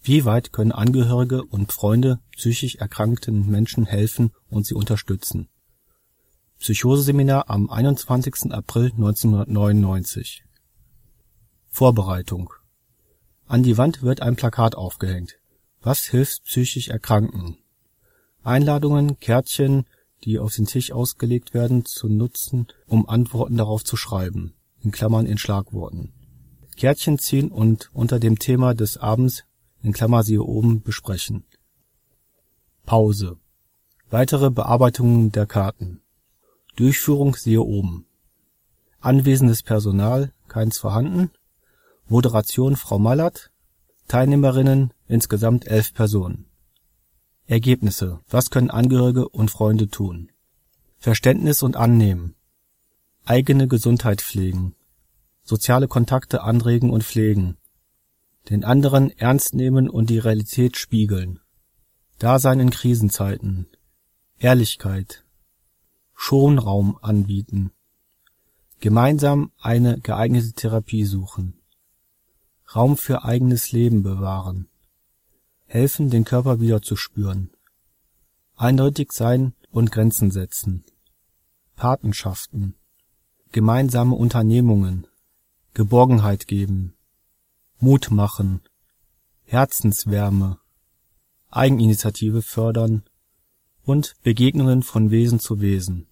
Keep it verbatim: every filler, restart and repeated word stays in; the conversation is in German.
Wie weit können Angehörige und Freunde psychisch erkrankten Menschen helfen und sie unterstützen? Psychoseseminar am einundzwanzigsten April neunzehnhundertneunundneunzig. Vorbereitung. An die Wand wird ein Plakat aufgehängt. Was hilft psychisch Erkrankten? Einladungen, Kärtchen, die auf den Tisch ausgelegt werden, zu nutzen, um Antworten darauf zu schreiben (in Klammern in Schlagworten). Kärtchen ziehen und unter dem Thema des Abends (in Klammer siehe oben) besprechen. Pause. Weitere Bearbeitungen der Karten. Durchführung siehe oben. Anwesendes Personal, keins vorhanden. Moderation Frau Mallert. Teilnehmerinnen insgesamt elf Personen. Ergebnisse. Was können Angehörige und Freunde tun? Verständnis und annehmen. Eigene Gesundheit pflegen. Soziale Kontakte anregen und pflegen. Den anderen ernst nehmen und die Realität spiegeln. Dasein in Krisenzeiten. Ehrlichkeit. Schonraum anbieten. Gemeinsam eine geeignete Therapie suchen. Raum für eigenes Leben bewahren. Helfen, den Körper wieder zu spüren. Eindeutig sein und Grenzen setzen. Patenschaften. Gemeinsame Unternehmungen. Geborgenheit geben. Mut machen. Herzenswärme. Eigeninitiative fördern und Begegnungen von Wesen zu Wesen.